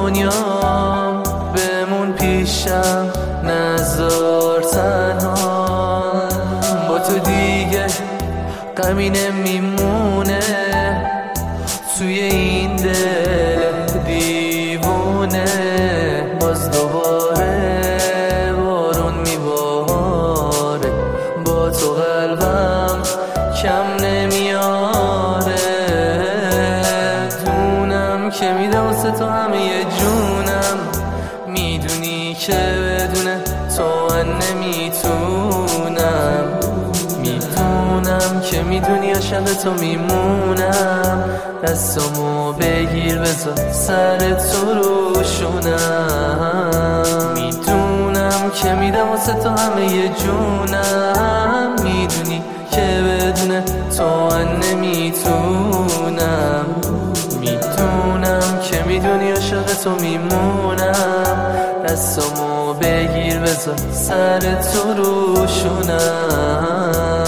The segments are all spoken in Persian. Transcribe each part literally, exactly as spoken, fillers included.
دنیا بمون پیشم، نذار تنها. با تو دیگه غمی نمیمونه توی این دل دیوونه. باز دوباره بارون میباره، با تو قلبم کم نمیاره. دونم که میدم واسه تو همه جونم، میدونی که بدونه تو من نمیتونم. میدونم که میدونی عاشق تو میمونم. دستامو بگیر بذار سر تو روشونم. میدونم که میدم واسه تو همه جونم، میدونی که بدونه تو من نمیتونم. میدونم که میدونی عاشق تو میمونم. دستامو بگیر بذار سر تو روشونم.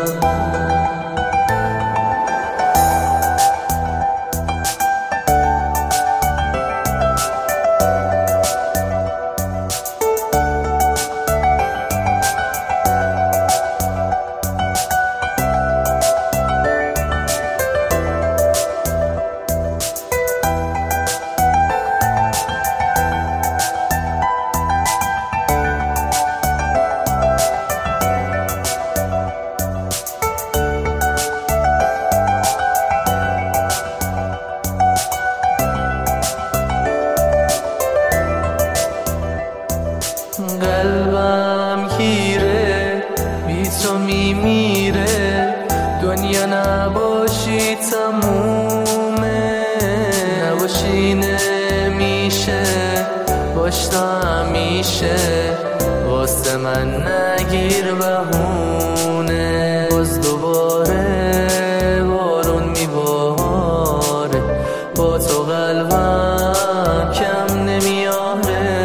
قلبم گیره بی تو میمیره، دنیا نباشی تمومه. نباشی نمیشه، باش تا همیشه، واسه من نگیر بهونه. باز دوباره بارون میباره، با تو قلبم کم نمیاره.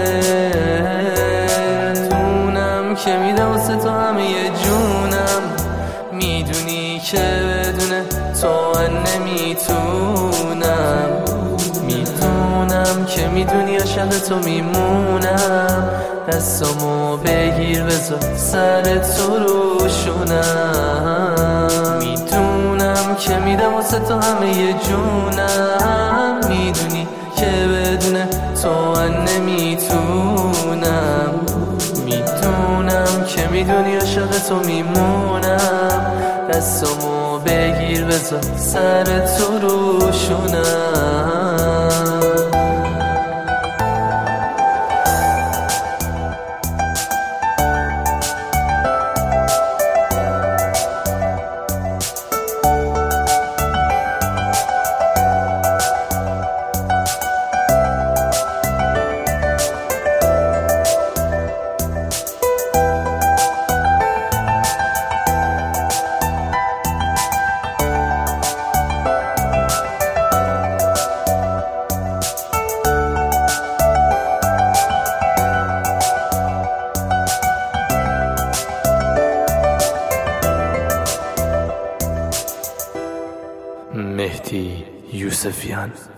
که میدم واسه تو همه جونم، میدونی که بدونه تو من نمیتونم. میدونم که میدونی عاشق تو میمونم. دستامو بگیر بذار سر تو روشونم. میدونم که میدم واسه تو همه جونم، میدونی که بدونه تو من نمیتونم. میدونم که میدونی عاشق تو میمونم. دستامو بگیر بذار سر تو روشونم. مهدی یوسفیان.